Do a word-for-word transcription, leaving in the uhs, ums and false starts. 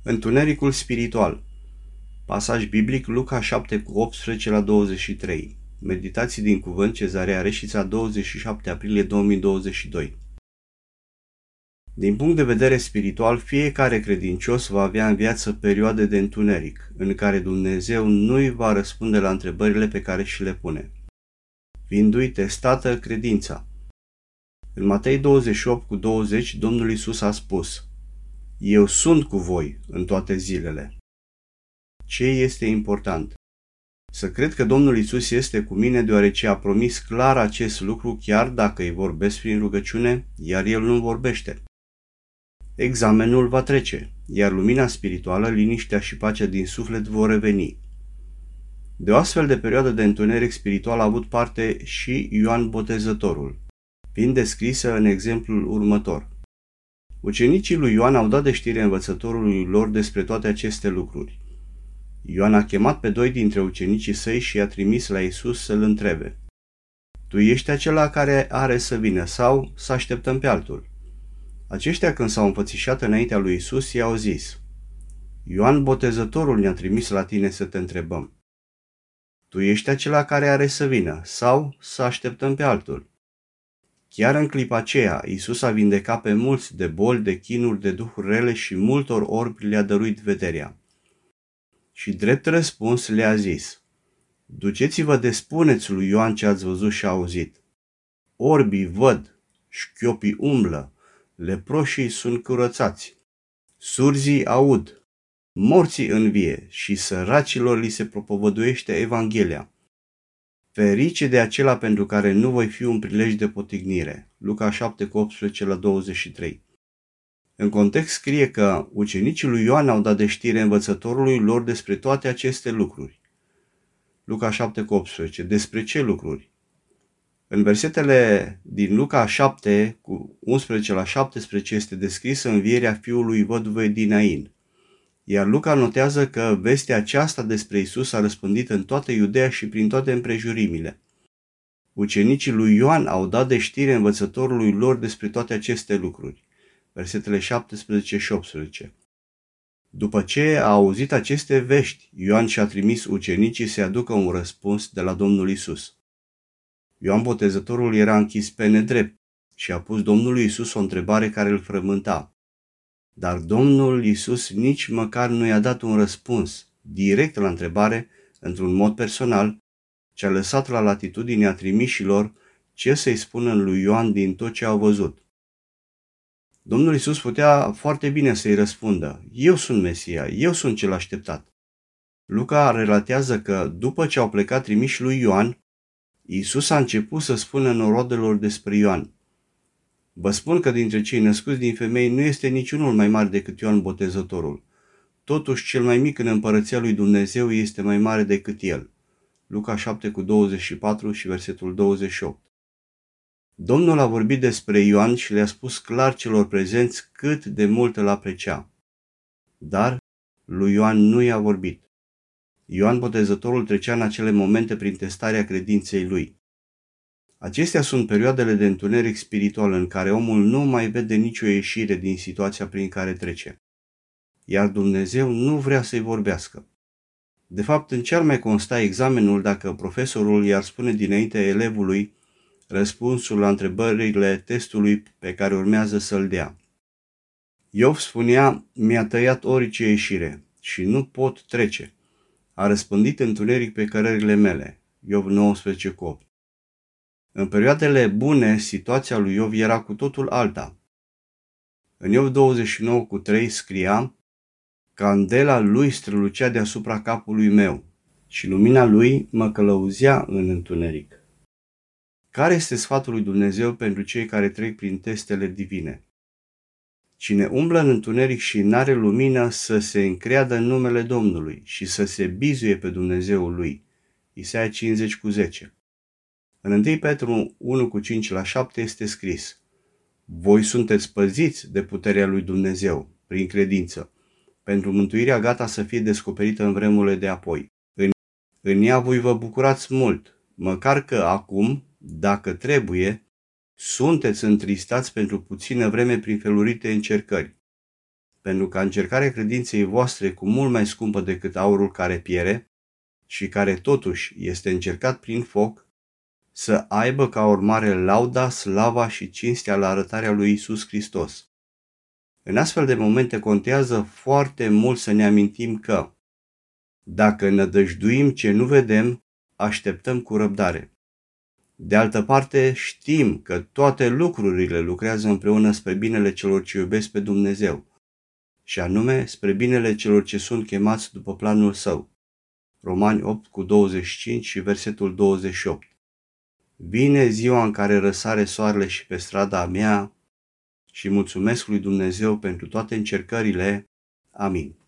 Întunericul spiritual. Pasaj biblic Luca șapte cu optsprezece la douăzeci și trei. Meditații din cuvânt, Cezarea Reșița, douăzeci și șapte aprilie două mii douăzeci și doi. Din punct de vedere spiritual, fiecare credincios va avea în viață perioade de întuneric, în care Dumnezeu nu îi va răspunde la întrebările pe care și le pune, fiindu-i testată credința. În Matei douăzeci și opt cu douăzeci, Domnul Iisus a spus: Eu sunt cu voi în toate zilele. Ce este important? Să cred că Domnul Iisus este cu mine, deoarece a promis clar acest lucru, chiar dacă îi vorbesc prin rugăciune, iar El nu vorbește. Examenul va trece, iar lumina spirituală, liniștea și pacea din suflet vor reveni. De o astfel de perioadă de întuneric spiritual a avut parte și Ioan Botezătorul, fiind descrisă în exemplul următor. Ucenicii lui Ioan au dat de știre învățătorului lor despre toate aceste lucruri. Ioan a chemat pe doi dintre ucenicii săi și i-a trimis la Iisus să-l întrebe: Tu ești acela care are să vină sau să așteptăm pe altul? Aceștia, când s-au înfățișat înaintea lui Iisus, i-au zis: Ioan Botezătorul ne-a trimis la tine să te întrebăm: Tu ești acela care are să vină sau să așteptăm pe altul? Chiar în clipa aceea, Iisus a vindecat pe mulți de boli, de chinuri, de duhuri rele și multor orbi le-a dăruit vederea. Și drept răspuns le-a zis: Duceți-vă de spuneți lui Ioan ce ați văzut și auzit. Orbii văd, șchiopii umblă, leproșii sunt curățați, surzii aud, morții învie și săracilor li se propovăduiește Evanghelia. Ferice de acela pentru care nu voi fi un prilej de potignire. Luca șapte cu optsprezece la douăzeci și trei. În context scrie că ucenicii lui Ioan au dat de știre învățătorului lor despre toate aceste lucruri. Luca șapte cu optsprezece. Despre ce lucruri? În versetele din Luca șapte cu unsprezece la șaptesprezece este descrisă învierea fiului văduvei din Ain. Iar Luca notează că vestea aceasta despre Iisus a răspândit în toată Iudeea și prin toate împrejurimile. Ucenicii lui Ioan au dat de știre învățătorului lor despre toate aceste lucruri. Versetele șaptesprezece și optsprezece. După ce a auzit aceste vești, Ioan și-a trimis ucenicii să aducă un răspuns de la Domnul Iisus. Ioan Botezătorul era închis pe nedrept și a pus Domnului Iisus o întrebare care îl frământa. Dar Domnul Iisus nici măcar nu i-a dat un răspuns direct la întrebare, într-un mod personal, ci a lăsat la latitudinea trimișilor ce să-i spună lui Ioan din tot ce au văzut. Domnul Iisus putea foarte bine să-i răspundă: Eu sunt Mesia, eu sunt cel așteptat. Luca relatează că după ce au plecat trimișii lui Ioan, Iisus a început să spună norodelor despre Ioan: Vă spun că dintre cei născuți din femei nu este niciunul mai mare decât Ioan Botezătorul. Totuși, cel mai mic în împărăția lui Dumnezeu este mai mare decât el. Luca șapte cu douăzeci și patru și versetul douăzeci și opt. Domnul a vorbit despre Ioan și le-a spus clar celor prezenți cât de mult îl aprecia. Dar lui Ioan nu i-a vorbit. Ioan Botezătorul trecea în acele momente prin testarea credinței lui. Acestea sunt perioadele de întuneric spiritual în care omul nu mai vede nicio ieșire din situația prin care trece. Iar Dumnezeu nu vrea să-i vorbească. De fapt, în ce ar mai consta examenul dacă profesorul i-ar spune dinainte elevului răspunsul la întrebările testului pe care urmează să-l dea? Iov spunea: Mi-a tăiat orice ieșire și nu pot trece. A răspândit întuneric pe cărările mele. Iov nouăsprezece cu opt. În perioadele bune, situația lui Iov era cu totul alta. În Iov douăzeci și nouă cu trei scria: Candela lui strălucea deasupra capului meu și lumina lui mă călăuzea în întuneric. Care este sfatul lui Dumnezeu pentru cei care trec prin testele divine? Cine umblă în întuneric și n-are lumină, să se încreadă în numele Domnului și să se bizuie pe Dumnezeul lui. Isaia cincizeci cu zece. În întâi Petru unu cu cinci la șapte este scris: Voi sunteți păziți de puterea lui Dumnezeu, prin credință, pentru mântuirea gata să fie descoperită în vremurile de apoi. În, în ea voi vă bucurați mult, măcar că acum, dacă trebuie, sunteți întristați pentru puțină vreme prin felurite încercări, pentru ca încercarea credinței voastre cu mult mai scumpă decât aurul care piere și care totuși este încercat prin foc, să aibă ca urmare lauda, slava și cinstea la arătarea lui Iisus Hristos. În astfel de momente contează foarte mult să ne amintim că dacă nădăjduim ce nu vedem, așteptăm cu răbdare. De altă parte, știm că toate lucrurile lucrează împreună spre binele celor ce iubesc pe Dumnezeu, și anume spre binele celor ce sunt chemați după planul său. Romani opt cu douăzeci și cinci și versetul douăzeci și opt. Vine ziua în care răsare soarele și pe strada mea și mulțumesc lui Dumnezeu pentru toate încercările. Amin.